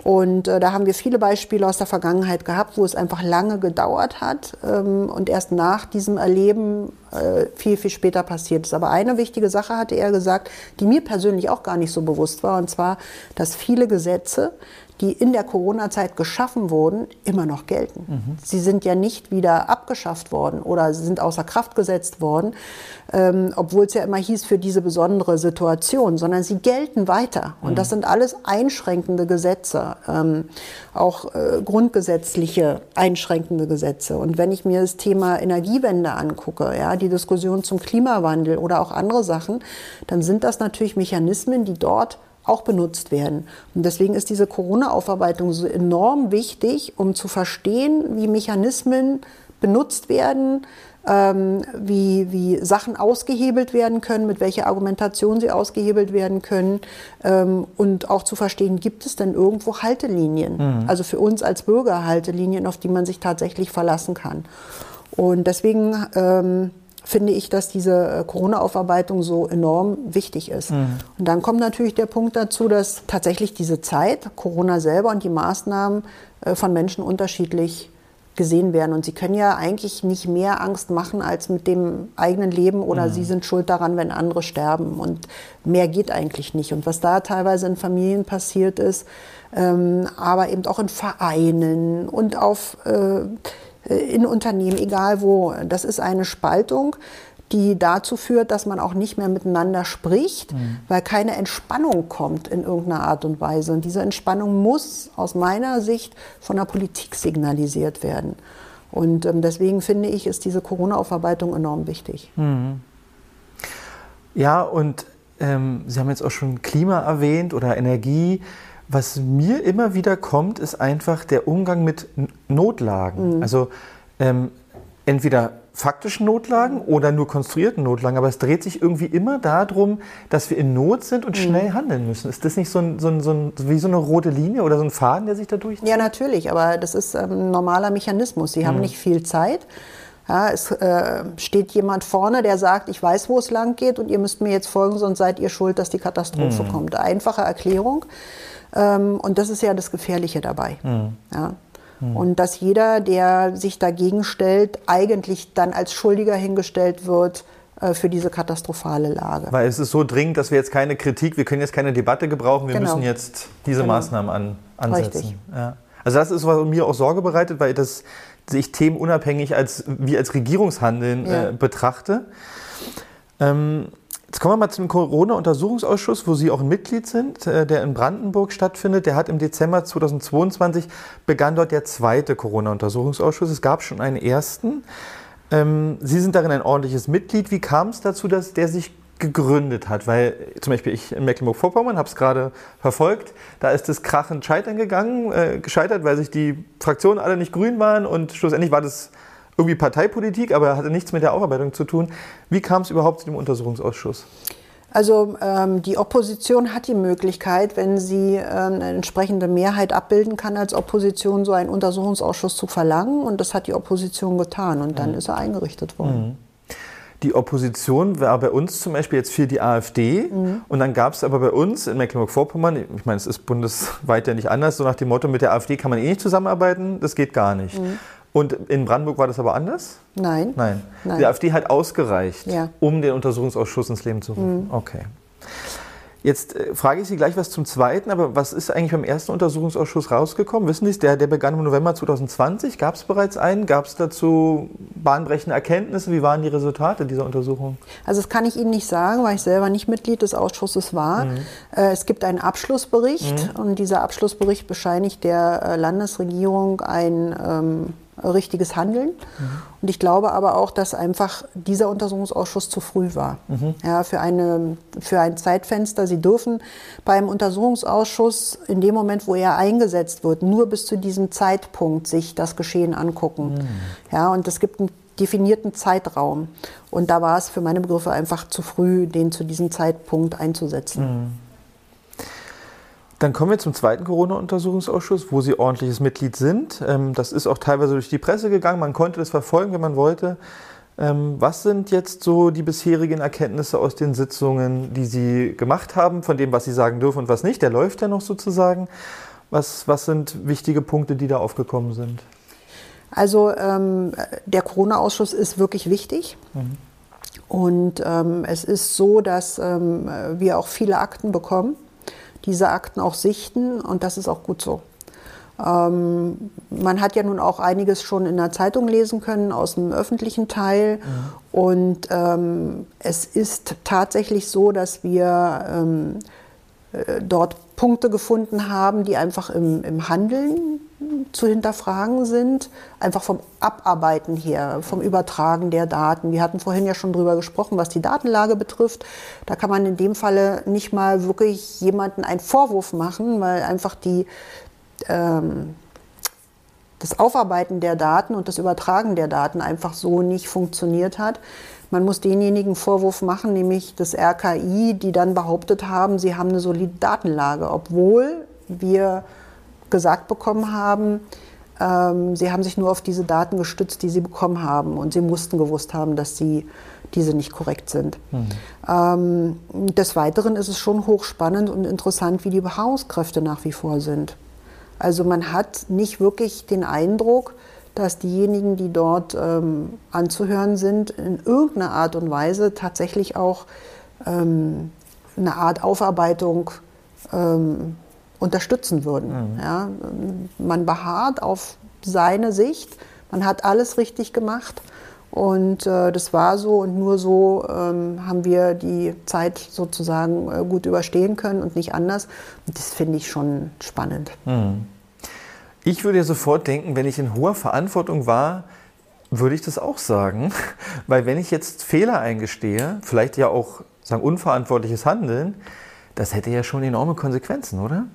Und da haben wir viele Beispiele aus der Vergangenheit gehabt, wo es einfach lange gedauert hat und erst nach diesem Erleben viel, viel später passiert ist. Aber eine wichtige Sache hatte er gesagt, die mir persönlich auch gar nicht so bewusst war, und zwar, dass viele Gesetze, die in der Corona-Zeit geschaffen wurden, immer noch gelten. Sie sind ja nicht wieder abgeschafft worden oder sie sind außer Kraft gesetzt worden, obwohl es ja immer hieß für diese besondere Situation, sondern sie gelten weiter. Und das sind alles einschränkende Gesetze, auch grundgesetzliche einschränkende Gesetze. Und wenn ich mir das Thema Energiewende angucke, ja, die Diskussion zum Klimawandel oder auch andere Sachen, dann sind das natürlich Mechanismen, die dort auch benutzt werden. Und deswegen ist diese Corona-Aufarbeitung so enorm wichtig, um zu verstehen, wie Mechanismen benutzt werden, wie Sachen ausgehebelt werden können, mit welcher Argumentation sie ausgehebelt werden können und auch zu verstehen, gibt es denn irgendwo Haltelinien, also für uns als Bürger Haltelinien, auf die man sich tatsächlich verlassen kann. Und deswegen finde ich, dass diese Corona-Aufarbeitung so enorm wichtig ist. Und dann kommt natürlich der Punkt dazu, dass tatsächlich diese Zeit, Corona selber und die Maßnahmen von Menschen unterschiedlich gesehen werden. Und sie können ja eigentlich nicht mehr Angst machen als mit dem eigenen Leben oder sie sind schuld daran, wenn andere sterben. Und mehr geht eigentlich nicht. Und was da teilweise in Familien passiert ist, aber eben auch in Vereinen und in Unternehmen, egal wo. Das ist eine Spaltung, die dazu führt, dass man auch nicht mehr miteinander spricht, weil keine Entspannung kommt in irgendeiner Art und Weise. Und diese Entspannung muss aus meiner Sicht von der Politik signalisiert werden. Und deswegen finde ich, ist diese Corona-Aufarbeitung enorm wichtig. Ja, und Sie haben jetzt auch schon Klima erwähnt oder Energie. Was mir immer wieder kommt, ist einfach der Umgang mit Notlagen. Also entweder faktischen Notlagen oder nur konstruierten Notlagen. Aber es dreht sich irgendwie immer darum, dass wir in Not sind und schnell handeln müssen. Ist das nicht wie so eine rote Linie oder so ein Faden, der sich da durchzieht? Ja, natürlich. Aber das ist ein normaler Mechanismus. Sie haben nicht viel Zeit. Ja, es steht jemand vorne, der sagt, ich weiß, wo es lang geht und ihr müsst mir jetzt folgen, sonst seid ihr schuld, dass die Katastrophe kommt. Einfache Erklärung. Und das ist ja das Gefährliche dabei. Ja. Und dass jeder, der sich dagegen stellt, eigentlich dann als Schuldiger hingestellt wird für diese katastrophale Lage. Weil es ist so dringend, dass wir jetzt keine Kritik, wir können jetzt keine Debatte gebrauchen, wir müssen jetzt diese Maßnahmen ansetzen. Ja. Also das ist, was mir auch Sorge bereitet, weil ich themenunabhängig wie als Regierungshandeln betrachte. Jetzt kommen wir mal zum Corona-Untersuchungsausschuss, wo Sie auch ein Mitglied sind, der in Brandenburg stattfindet. Der hat im Dezember 2022 begann dort der zweite Corona-Untersuchungsausschuss. Es gab schon einen ersten. Sie sind darin ein ordentliches Mitglied. Wie kam es dazu, dass der sich gegründet hat? Weil zum Beispiel ich in Mecklenburg-Vorpommern habe es gerade verfolgt. Da ist das krachend gescheitert, weil sich die Fraktionen alle nicht grün waren und schlussendlich war das irgendwie Parteipolitik, aber hatte nichts mit der Aufarbeitung zu tun. Wie kam es überhaupt zu dem Untersuchungsausschuss? Also die Opposition hat die Möglichkeit, wenn sie eine entsprechende Mehrheit abbilden kann als Opposition, so einen Untersuchungsausschuss zu verlangen. Und das hat die Opposition getan. Und dann ist er eingerichtet worden. Die Opposition war bei uns zum Beispiel jetzt für die AfD. Und dann gab es aber bei uns in Mecklenburg-Vorpommern, ich meine, es ist bundesweit ja nicht anders, so nach dem Motto, mit der AfD kann man eh nicht zusammenarbeiten, das geht gar nicht. Und in Brandenburg war das aber anders? Nein. Die AfD hat ausgereicht, um den Untersuchungsausschuss ins Leben zu rufen. Okay. Jetzt frage ich Sie gleich was zum zweiten, aber was ist eigentlich beim ersten Untersuchungsausschuss rausgekommen? Wissen Sie es? Der begann im November 2020. Gab es bereits einen? Gab es dazu bahnbrechende Erkenntnisse? Wie waren die Resultate dieser Untersuchung? Also das kann ich Ihnen nicht sagen, weil ich selber nicht Mitglied des Ausschusses war. Es gibt einen Abschlussbericht und dieser Abschlussbericht bescheinigt der Landesregierung ein richtiges Handeln. Und ich glaube aber auch, dass einfach dieser Untersuchungsausschuss zu früh war. Ja, für ein Zeitfenster. Sie dürfen beim Untersuchungsausschuss in dem Moment, wo er eingesetzt wird, nur bis zu diesem Zeitpunkt sich das Geschehen angucken. Ja, und es gibt einen definierten Zeitraum. Und da war es für meine Begriffe einfach zu früh, den zu diesem Zeitpunkt einzusetzen. Dann kommen wir zum zweiten Corona-Untersuchungsausschuss, wo Sie ordentliches Mitglied sind. Das ist auch teilweise durch die Presse gegangen. Man konnte das verfolgen, wenn man wollte. Was sind jetzt so die bisherigen Erkenntnisse aus den Sitzungen, die Sie gemacht haben, von dem, was Sie sagen dürfen und was nicht? Der läuft ja noch sozusagen. Was sind wichtige Punkte, die da aufgekommen sind? Also der Corona-Ausschuss ist wirklich wichtig. Und es ist so, dass wir auch viele Akten bekommen, diese Akten auch sichten, und das ist auch gut so. Man hat ja nun auch einiges schon in der Zeitung lesen können aus dem öffentlichen Teil. Und es ist tatsächlich so, dass wir dort Punkte gefunden haben, die einfach im Handeln zu hinterfragen sind, einfach vom Abarbeiten her, vom Übertragen der Daten. Wir hatten vorhin ja schon drüber gesprochen, was die Datenlage betrifft. Da kann man in dem Falle nicht mal wirklich jemanden einen Vorwurf machen, weil einfach das Aufarbeiten der Daten und das Übertragen der Daten einfach so nicht funktioniert hat. Man muss denjenigen Vorwurf machen, nämlich das RKI, die dann behauptet haben, sie haben eine solide Datenlage, obwohl wir gesagt bekommen haben, sie haben sich nur auf diese Daten gestützt, die sie bekommen haben, und sie mussten gewusst haben, dass diese nicht korrekt sind. Des Weiteren ist es schon hochspannend und interessant, wie die Beharrungskräfte nach wie vor sind. Also man hat nicht wirklich den Eindruck, dass diejenigen, die dort anzuhören sind, in irgendeiner Art und Weise tatsächlich auch eine Art Aufarbeitung unterstützen würden. Ja, man beharrt auf seine Sicht, man hat alles richtig gemacht, und das war so, und nur so haben wir die Zeit sozusagen gut überstehen können und nicht anders. Und das finde ich schon spannend. Ich würde ja sofort denken, wenn ich in hoher Verantwortung war, würde ich das auch sagen. Weil wenn ich jetzt Fehler eingestehe, vielleicht ja auch sagen unverantwortliches Handeln, das hätte ja schon enorme Konsequenzen, oder?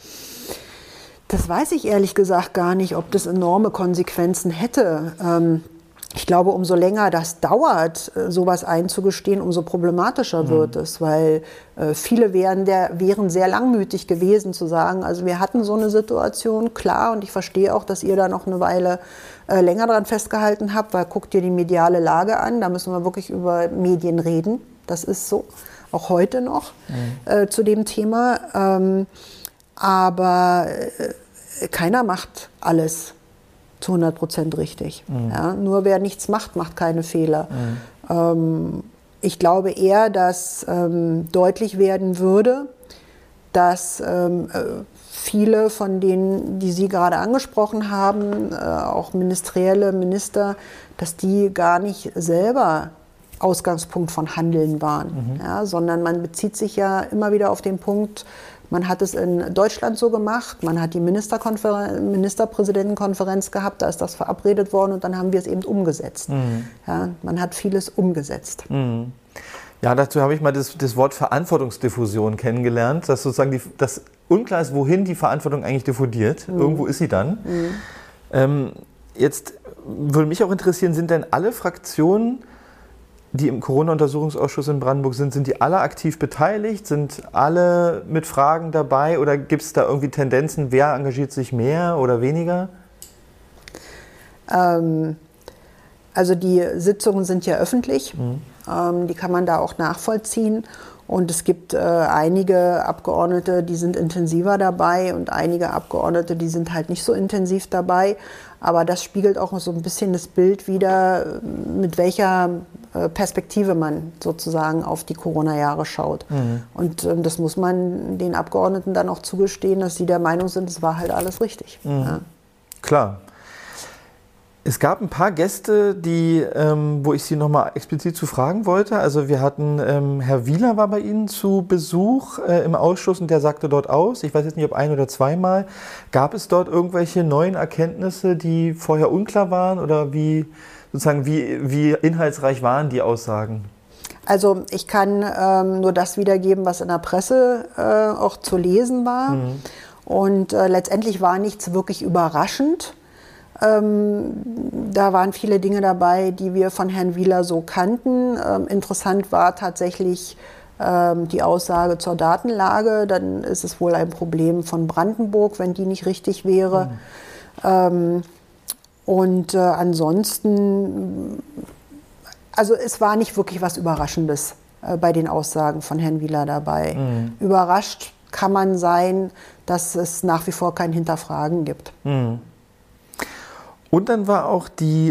Das weiß ich ehrlich gesagt gar nicht, ob das enorme Konsequenzen hätte. Ich glaube, umso länger das dauert, sowas einzugestehen, umso problematischer wird es, weil viele wären sehr langmütig gewesen zu sagen, also wir hatten so eine Situation, klar, und ich verstehe auch, dass ihr da noch eine Weile länger dran festgehalten habt, weil guckt dir die mediale Lage an, da müssen wir wirklich über Medien reden, das ist so, auch heute noch zu dem Thema, aber keiner macht alles zu 100% richtig. Ja, nur wer nichts macht, macht keine Fehler. Ich glaube eher, dass deutlich werden würde, dass viele von denen, die Sie gerade angesprochen haben, auch ministerielle Minister, dass die gar nicht selber Ausgangspunkt von Handeln waren, ja, sondern man bezieht sich ja immer wieder auf den Punkt, man hat es in Deutschland so gemacht, man hat die Ministerpräsidentenkonferenz gehabt, da ist das verabredet worden, und dann haben wir es eben umgesetzt. Ja, man hat vieles umgesetzt. Ja, dazu habe ich mal das Wort Verantwortungsdiffusion kennengelernt, dass sozusagen das unklar ist, wohin die Verantwortung eigentlich diffundiert. Irgendwo ist sie dann. Jetzt würde mich auch interessieren, sind denn alle Fraktionen, die im Corona-Untersuchungsausschuss in Brandenburg sind die alle aktiv beteiligt? Sind alle mit Fragen dabei? Oder gibt es da irgendwie Tendenzen, wer engagiert sich mehr oder weniger? Also die Sitzungen sind ja öffentlich. Die kann man da auch nachvollziehen. Und es gibt einige Abgeordnete, die sind intensiver dabei, und einige Abgeordnete, die sind halt nicht so intensiv dabei. Aber das spiegelt auch so ein bisschen das Bild wider, mit welcher Perspektive man sozusagen auf die Corona-Jahre schaut. Und das muss man den Abgeordneten dann auch zugestehen, dass sie der Meinung sind, es war halt alles richtig. Ja. Klar. Es gab ein paar Gäste, wo ich Sie nochmal explizit zu fragen wollte. Also wir hatten, Herr Wieler war bei Ihnen zu Besuch im Ausschuss, und der sagte dort aus, ich weiß jetzt nicht, ob ein- oder zweimal, gab es dort irgendwelche neuen Erkenntnisse, die vorher unklar waren, oder wie inhaltsreich waren die Aussagen? Also ich kann nur das wiedergeben, was in der Presse auch zu lesen war. Und letztendlich war nichts wirklich überraschend. Da waren viele Dinge dabei, die wir von Herrn Wieler so kannten. Interessant war tatsächlich die Aussage zur Datenlage. Dann ist es wohl ein Problem von Brandenburg, wenn die nicht richtig wäre. Ansonsten, also es war nicht wirklich was Überraschendes bei den Aussagen von Herrn Wieler dabei. Überrascht kann man sein, dass es nach wie vor kein Hinterfragen gibt. Mhm. Und dann war auch die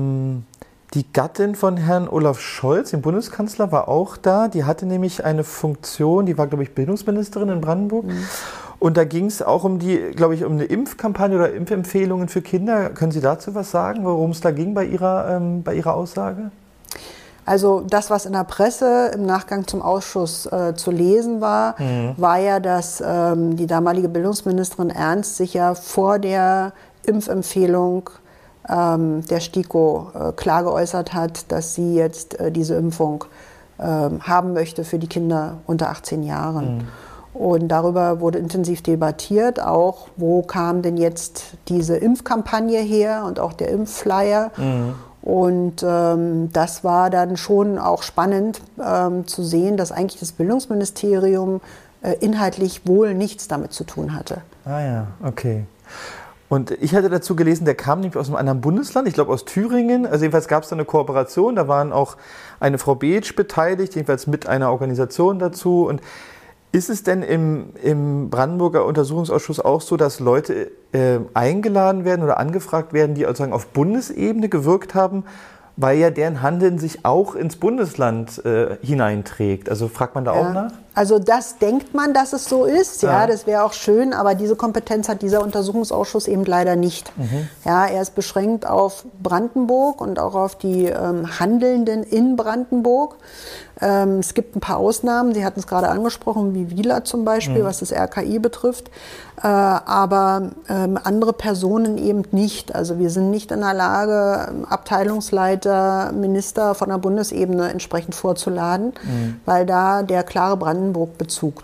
Gattin von Herrn Olaf Scholz, dem Bundeskanzler, war auch da. Die hatte nämlich eine Funktion, die war, glaube ich, Bildungsministerin in Brandenburg. Mhm. Und da ging es auch um eine Impfkampagne oder Impfempfehlungen für Kinder. Können Sie dazu was sagen, worum es da ging bei Ihrer Aussage? Also das, was in der Presse im Nachgang zum Ausschuss zu lesen war, war ja, dass die damalige Bildungsministerin Ernst sich ja vor der Impfempfehlung der STIKO klar geäußert hat, dass sie jetzt diese Impfung haben möchte für die Kinder unter 18 Jahren. Und darüber wurde intensiv debattiert, auch wo kam denn jetzt diese Impfkampagne her und auch der Impfflyer. Und das war dann schon auch spannend zu sehen, dass eigentlich das Bildungsministerium inhaltlich wohl nichts damit zu tun hatte. Ah ja, okay. Und ich hatte dazu gelesen, der kam nämlich aus einem anderen Bundesland, ich glaube aus Thüringen. Also jedenfalls gab es da eine Kooperation, da waren auch eine Frau Beetsch beteiligt, jedenfalls mit einer Organisation dazu. Und ist es denn im Brandenburger Untersuchungsausschuss auch so, dass Leute eingeladen werden oder angefragt werden, die sozusagen auf Bundesebene gewirkt haben, weil ja deren Handeln sich auch ins Bundesland hineinträgt? Also fragt man da auch nach? Also das denkt man, dass es so ist, ja, das wäre auch schön, aber diese Kompetenz hat dieser Untersuchungsausschuss eben leider nicht. Ja, er ist beschränkt auf Brandenburg und auch auf die Handelnden in Brandenburg. Es gibt ein paar Ausnahmen, Sie hatten es gerade angesprochen, wie Wieler zum Beispiel, was das RKI betrifft, aber andere Personen eben nicht. Also wir sind nicht in der Lage, Abteilungsleiter, Minister von der Bundesebene entsprechend vorzuladen, weil da der klare Brandenburg-Bezug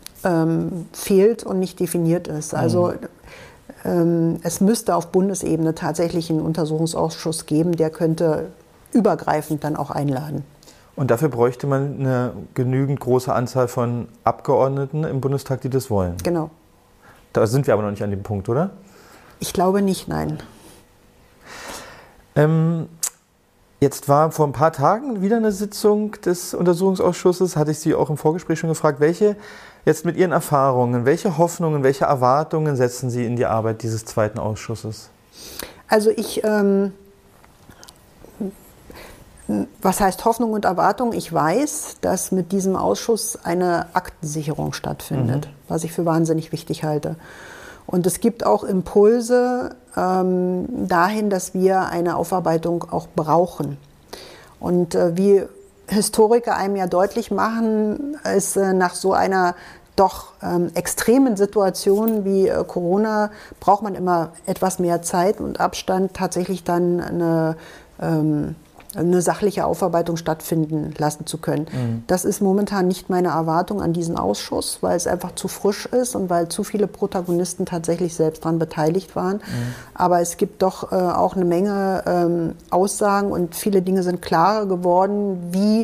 fehlt und nicht definiert ist. Also es müsste auf Bundesebene tatsächlich einen Untersuchungsausschuss geben, der könnte übergreifend dann auch einladen. Und dafür bräuchte man eine genügend große Anzahl von Abgeordneten im Bundestag, die das wollen. Genau. Da sind wir aber noch nicht an dem Punkt, oder? Ich glaube nicht, nein. Jetzt war vor ein paar Tagen wieder eine Sitzung des Untersuchungsausschusses, hatte ich Sie auch im Vorgespräch schon gefragt, jetzt mit Ihren Erfahrungen, welche Hoffnungen, welche Erwartungen setzen Sie in die Arbeit dieses zweiten Ausschusses? Also was heißt Hoffnung und Erwartung? Ich weiß, dass mit diesem Ausschuss eine Aktensicherung stattfindet, was ich für wahnsinnig wichtig halte. Und es gibt auch Impulse dahin, dass wir eine Aufarbeitung auch brauchen. Und wie Historiker einem ja deutlich machen, ist nach so einer doch extremen Situation wie Corona braucht man immer etwas mehr Zeit und Abstand, tatsächlich dann eine sachliche Aufarbeitung stattfinden lassen zu können. Das ist momentan nicht meine Erwartung an diesen Ausschuss, weil es einfach zu frisch ist und weil zu viele Protagonisten tatsächlich selbst daran beteiligt waren. Aber es gibt doch auch eine Menge Aussagen und viele Dinge sind klarer geworden, wie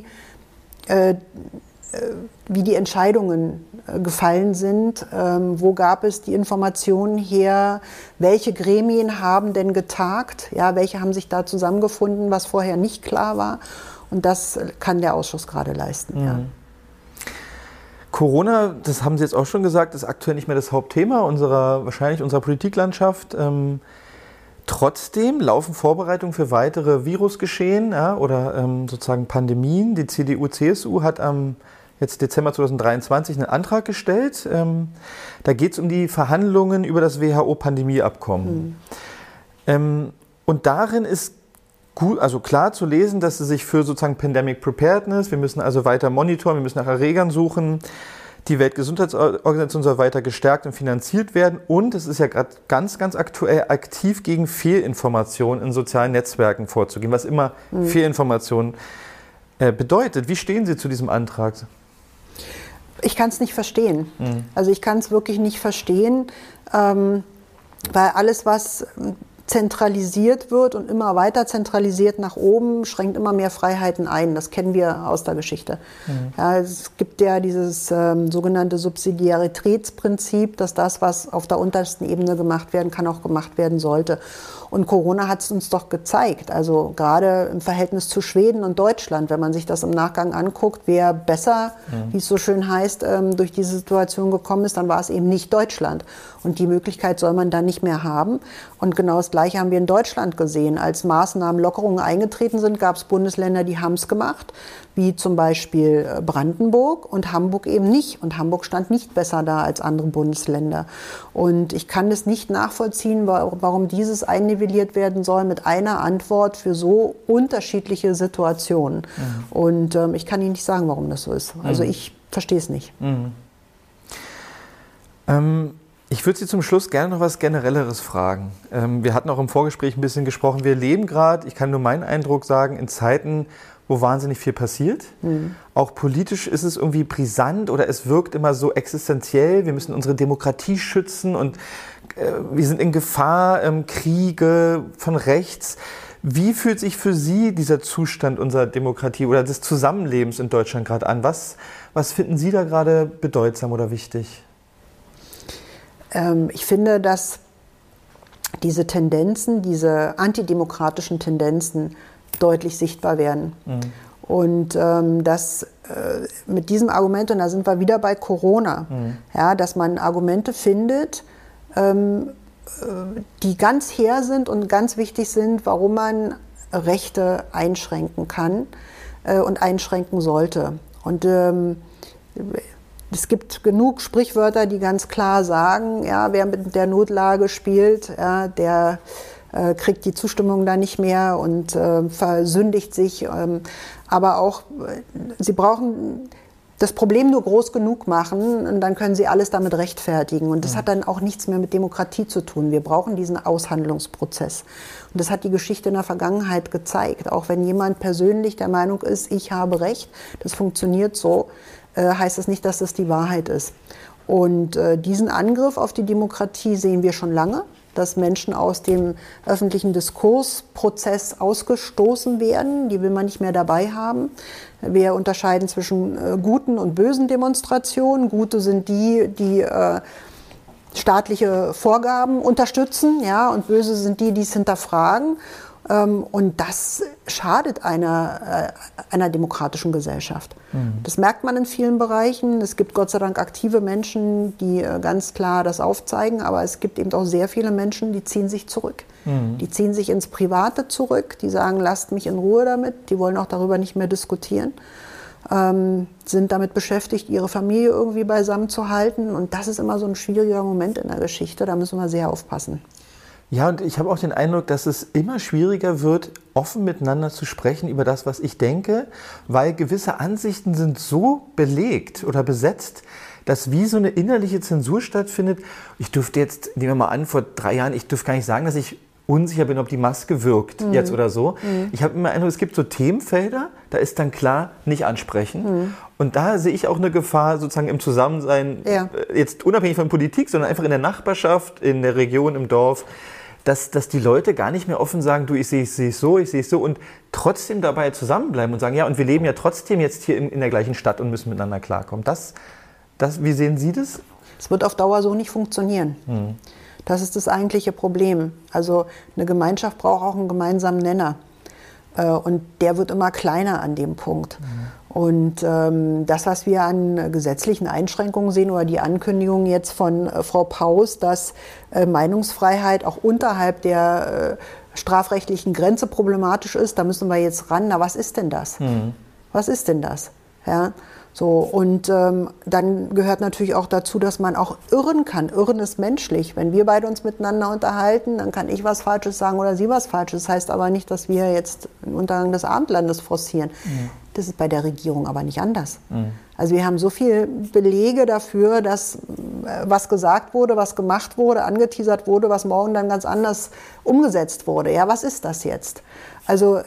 die Entscheidungen gefallen sind. Wo gab es die Informationen her? Welche Gremien haben denn getagt? Ja, welche haben sich da zusammengefunden, was vorher nicht klar war? Und das kann der Ausschuss gerade leisten. Ja. Corona, das haben Sie jetzt auch schon gesagt, ist aktuell nicht mehr das Hauptthema wahrscheinlich unserer Politiklandschaft. Trotzdem laufen Vorbereitungen für weitere Virusgeschehen oder sozusagen Pandemien. Die CDU-CSU hat jetzt Dezember 2023 einen Antrag gestellt. Da geht es um die Verhandlungen über das WHO-Pandemieabkommen. Und darin ist klar zu lesen, dass sie sich für sozusagen Pandemic Preparedness, wir müssen also weiter monitoren, wir müssen nach Erregern suchen, die Weltgesundheitsorganisation soll weiter gestärkt und finanziert werden und es ist ja gerade ganz, ganz aktuell aktiv gegen Fehlinformationen in sozialen Netzwerken vorzugehen, was immer Fehlinformationen bedeutet. Wie stehen Sie zu diesem Antrag? Ich kann es nicht verstehen. Also ich kann es wirklich nicht verstehen, weil alles, was zentralisiert wird und immer weiter zentralisiert nach oben, schränkt immer mehr Freiheiten ein. Das kennen wir aus der Geschichte. Ja, es gibt ja dieses sogenannte Subsidiaritätsprinzip, dass das, was auf der untersten Ebene gemacht werden kann, auch gemacht werden sollte. Und Corona hat es uns doch gezeigt, also gerade im Verhältnis zu Schweden und Deutschland, wenn man sich das im Nachgang anguckt, wer besser, wie es so schön heißt, durch diese Situation gekommen ist, dann war es eben nicht Deutschland. Und die Möglichkeit soll man dann nicht mehr haben. Und genau das Gleiche haben wir in Deutschland gesehen. Als Maßnahmen, Lockerungen eingetreten sind, gab es Bundesländer, die haben es gemacht, wie zum Beispiel Brandenburg und Hamburg eben nicht. Und Hamburg stand nicht besser da als andere Bundesländer. Und ich kann das nicht nachvollziehen, warum dieses einnivelliert werden soll mit einer Antwort für so unterschiedliche Situationen. Und ich kann Ihnen nicht sagen, warum das so ist. Also ich verstehe es nicht. Ich würde Sie zum Schluss gerne noch was Generelleres fragen. Wir hatten auch im Vorgespräch ein bisschen gesprochen. Wir leben gerade, ich kann nur meinen Eindruck sagen, in Zeiten, wo wahnsinnig viel passiert. Auch politisch ist es irgendwie brisant oder es wirkt immer so existenziell. Wir müssen unsere Demokratie schützen und wir sind in Gefahr, Kriege von rechts. Wie fühlt sich für Sie dieser Zustand unserer Demokratie oder des Zusammenlebens in Deutschland gerade an? Was finden Sie da gerade bedeutsam oder wichtig? Ich finde, dass diese Tendenzen, diese antidemokratischen Tendenzen deutlich sichtbar werden. Und dass mit diesem Argument, und da sind wir wieder bei Corona, ja, dass man Argumente findet, die ganz her sind und ganz wichtig sind, warum man Rechte einschränken kann und einschränken sollte. Und es gibt genug Sprichwörter, die ganz klar sagen, ja, wer mit der Notlage spielt, ja, der kriegt die Zustimmung da nicht mehr und versündigt sich. Aber auch, sie brauchen das Problem nur groß genug machen und dann können sie alles damit rechtfertigen. Und das hat dann auch nichts mehr mit Demokratie zu tun. Wir brauchen diesen Aushandlungsprozess. Und das hat die Geschichte in der Vergangenheit gezeigt. Auch wenn jemand persönlich der Meinung ist, ich habe Recht, das funktioniert so, heißt das nicht, dass das die Wahrheit ist. Und diesen Angriff auf die Demokratie sehen wir schon lange, dass Menschen aus dem öffentlichen Diskursprozess ausgestoßen werden. Die will man nicht mehr dabei haben. Wir unterscheiden zwischen guten und bösen Demonstrationen. Gute sind die, die staatliche Vorgaben unterstützen, ja, und böse sind die, die es hinterfragen. Und das schadet einer demokratischen Gesellschaft. Das merkt man in vielen Bereichen. Es gibt Gott sei Dank aktive Menschen, die ganz klar das aufzeigen, aber es gibt eben auch sehr viele Menschen, die ziehen sich zurück. Die ziehen sich ins Private zurück, die sagen, lasst mich in Ruhe damit, die wollen auch darüber nicht mehr diskutieren, sind damit beschäftigt, ihre Familie irgendwie beisammen zu halten. Und das ist immer so ein schwieriger Moment in der Geschichte, da müssen wir sehr aufpassen. Ja, und ich habe auch den Eindruck, dass es immer schwieriger wird, offen miteinander zu sprechen über das, was ich denke, weil gewisse Ansichten sind so belegt oder besetzt, dass wie so eine innerliche Zensur stattfindet. Ich dürfte jetzt, nehmen wir mal an, vor 3 Jahren, ich dürfte gar nicht sagen, dass ich unsicher bin, ob die Maske wirkt jetzt oder so. Ich habe immer den Eindruck, es gibt so Themenfelder, da ist dann klar, nicht ansprechen. Und da sehe ich auch eine Gefahr sozusagen im Zusammensein, jetzt unabhängig von Politik, sondern einfach in der Nachbarschaft, in der Region, im Dorf, dass die Leute gar nicht mehr offen sagen, du, ich sehe es so und trotzdem dabei zusammenbleiben und sagen, ja, und wir leben ja trotzdem jetzt hier in der gleichen Stadt und müssen miteinander klarkommen. Wie sehen Sie das? Es wird auf Dauer so nicht funktionieren. Das ist das eigentliche Problem. Also eine Gemeinschaft braucht auch einen gemeinsamen Nenner. Und der wird immer kleiner an dem Punkt. Und das, was wir an gesetzlichen Einschränkungen sehen oder die Ankündigung jetzt von Frau Paus, dass Meinungsfreiheit auch unterhalb der strafrechtlichen Grenze problematisch ist, da müssen wir jetzt ran. Na, was ist denn das? Was ist denn das? Ja, so, und dann gehört natürlich auch dazu, dass man auch irren kann. Irren ist menschlich. Wenn wir beide uns miteinander unterhalten, dann kann ich was Falsches sagen oder Sie was Falsches. Das heißt aber nicht, dass wir jetzt den Untergang des Abendlandes forcieren. Das ist bei der Regierung aber nicht anders. Also wir haben so viele Belege dafür, dass was gesagt wurde, was gemacht wurde, angeteasert wurde, was morgen dann ganz anders umgesetzt wurde. Ja, was ist das jetzt? Also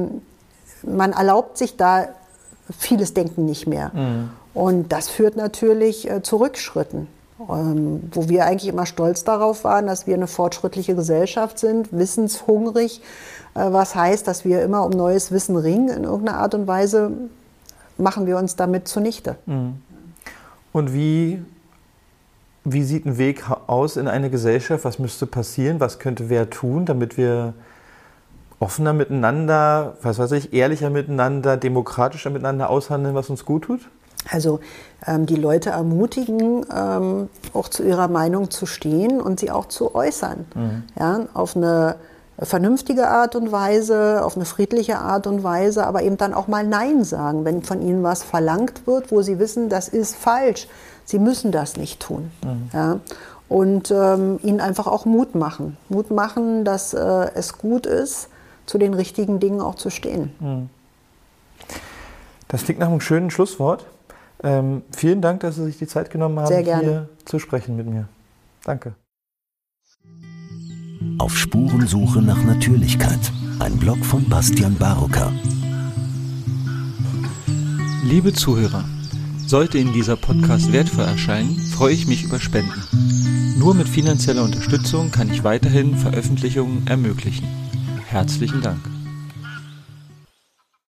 man erlaubt sich da vieles Denken nicht mehr. Und das führt natürlich zu Rückschritten. wo wir eigentlich immer stolz darauf waren, dass wir eine fortschrittliche Gesellschaft sind, wissenshungrig, was heißt, dass wir immer um neues Wissen ringen in irgendeiner Art und Weise, machen wir uns damit zunichte. Und wie sieht ein Weg aus in eine Gesellschaft? Was müsste passieren? Was könnte wer tun, damit wir offener miteinander, ehrlicher miteinander, demokratischer miteinander aushandeln, was uns gut tut? Also die Leute ermutigen, auch zu ihrer Meinung zu stehen und sie auch zu äußern. Ja, auf eine vernünftige Art und Weise, auf eine friedliche Art und Weise, aber eben dann auch mal Nein sagen, wenn von ihnen was verlangt wird, wo sie wissen, das ist falsch. Sie müssen das nicht tun. Ja? Und ihnen einfach auch Mut machen. Mut machen, dass es gut ist, zu den richtigen Dingen auch zu stehen. Das klingt nach einem schönen Schlusswort. Vielen Dank, dass Sie sich die Zeit genommen haben, hier zu sprechen mit mir. Danke. Auf Spurensuche nach Natürlichkeit. Ein Blog von Bastian Barocker. Liebe Zuhörer, sollte Ihnen dieser Podcast wertvoll erscheinen, freue ich mich über Spenden. Nur mit finanzieller Unterstützung kann ich weiterhin Veröffentlichungen ermöglichen. Herzlichen Dank.